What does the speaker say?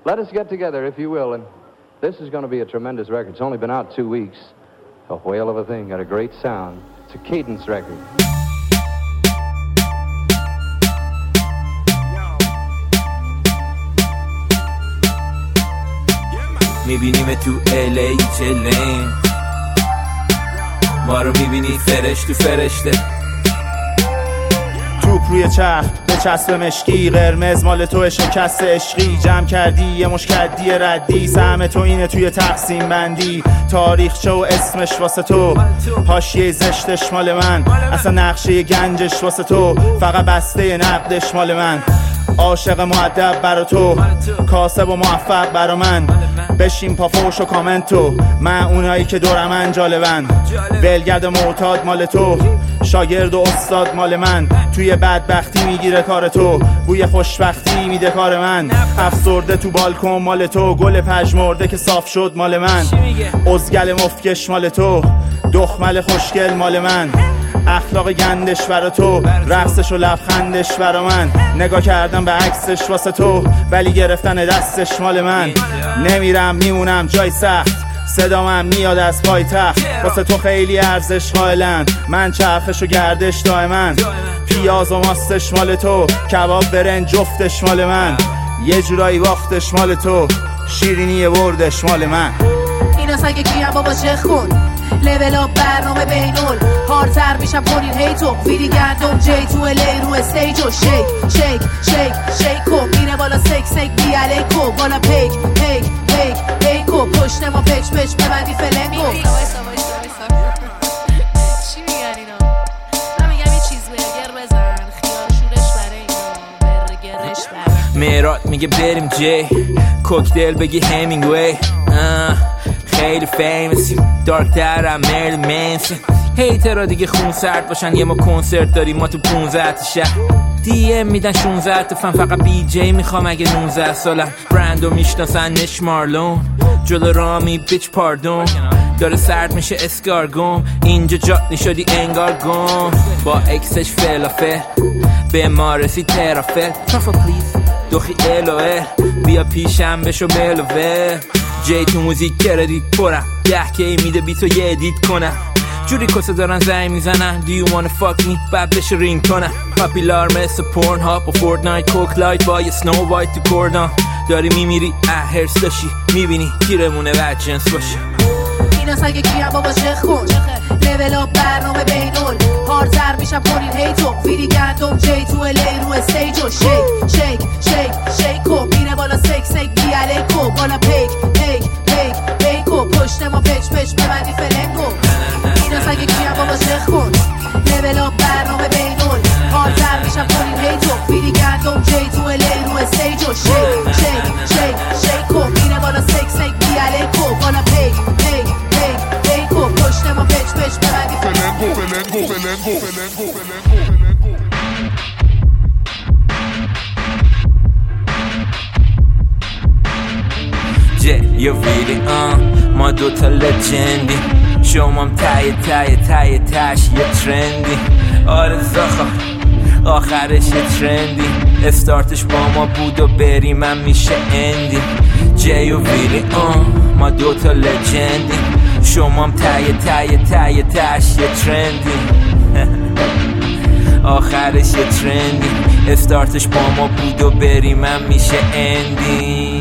let us get together, if you will, and this is going to be a tremendous record. It's only been out 2 weeks. A whale of a thing, got a great sound. It's a cadence record. میبینیم تو LA چلین، ما رو میبینی فرش تو فرشته. توپ روی چرخ به چسب مشکی، قرمز مال تو شکست عشقی. جمع کردی یه مشکدی ردی، سهم تو اینه توی تقسیم بندی. تاریخچه و اسمش واسه تو، حاشیه زشتش مال من، اصلا نقشه گنجش واسه تو، فقط بسته نقدش مال من. عاشق مؤدب برا تو، کاسب و موفق برا من. بشین پا فوش و کامنتو، من اونایی که دورمن جالبن. ولگرد معتاد مال تو، شاگرد و استاد مال من. توی بدبختی میگیره کار تو، بوی خوشبختی میده کار من. افسرده تو بالکن مال تو، گل پژمرده که صاف شد مال من. ازگل مفکش مال تو، دخمل خوشگل مال من. اخلاق گندش برا تو، رقصش و لبخندش برا من. نگاه کردم به عکسش واسه تو، ولی گرفتن دستش مال من. نمیرم میمونم جای سخت، صدامم میاد از پایتخت. واسه تو خیلی ارزش قائلن، من چرخش و گردش دائما. پیاز و ماستش مال تو، کباب برنج جفتش مال من. یه جورایی باختش مال تو، شیرینی بردش مال من. اینا سگه کیم بابا چه خون، لیول اپ برنامه بینول. هارتر میشم کنین هیتو، ویدی گندم جی تو الی رو استیجو. شیک شیک شیک شیکو، میره بالا سیک سیک بی علیکو. بالا پیک پیک پیک پیکو، پشت ما پچ پچ ببندی فلنگو. چی میگن اینا؟ من میگم یه چیز برگر بزن، خیال شورش برای اینا، برگرش برای. میرات میگه بریم جی، کوکتل بگی همینگوی. خیلی فیمسی، دارک درم مرل منسن. هیترها دیگه خون سرد باشن، یه ما کنسرت داریم ما تو 15 تا شهر. دی ام میدن 16 تا فن، فقط بی جی میخوام اگه 19 سالم. برندو میشناسن نش مارلون، جلو رامی بیچ پاردون. داره سرد میشه اسکارگوم، اینجا جاتنی شدی انگار گم. با اکسش فلافل به ما رسید ترافل. ترافل پلیز دوخی الوه، بیا پیشم بشو ملوه. جی تو موزیک کردید پرم، 10K میده بی تو یه ادیت کنم. جوری کسه دارن زنگ میزنن، do you wanna fuck me بعد بشه رینگ کنم. پاپیلار مثل پورن هاپ و فورتنایت، کوک لایت با یه سنو وایت تو کردان. داری میمیری هرس داشی، میبینی گیرمونه و جنس باشی. اینا سگه کیم بابا چه خون، لیول اپ برنامه بینول. هارتر میشم کنین هیتو، ویدی گندم جی تو الی رو استیجو. شیک شیک شیک شیکو، میره بالا سیک سیک بی علیکو. بالا پیک پیک پیک پیکو، پشت ما پچ پچ ببندی فلنگو. اینا سگه کیم بابا چه خون، لیول اپ برنامه بینول. هارتر میشم کنین هیتو، ویدی گندم جی تو الی رو استیجو. شیک شیک شیک شیکو، میره بالا سیک سیک بی علیکو. بالا پیک پیک پیک پیکو، پشت ما پچ پچ ببندی فلنگو فلنگو فلنگو فلنگو فلنگو. یه ویلی ما دوتا لجندی، شمام تای تاش یه ترندی. آره زخا آخرش یه ترندی، استارتش با ما بود و بریم هم میشه اندی. جی و ویلی ما دوتا لجندی، شمام تای تاش یه ترندی. آخرش یه ترندی، استارتش با ما بود و بریم هم میشه اندی.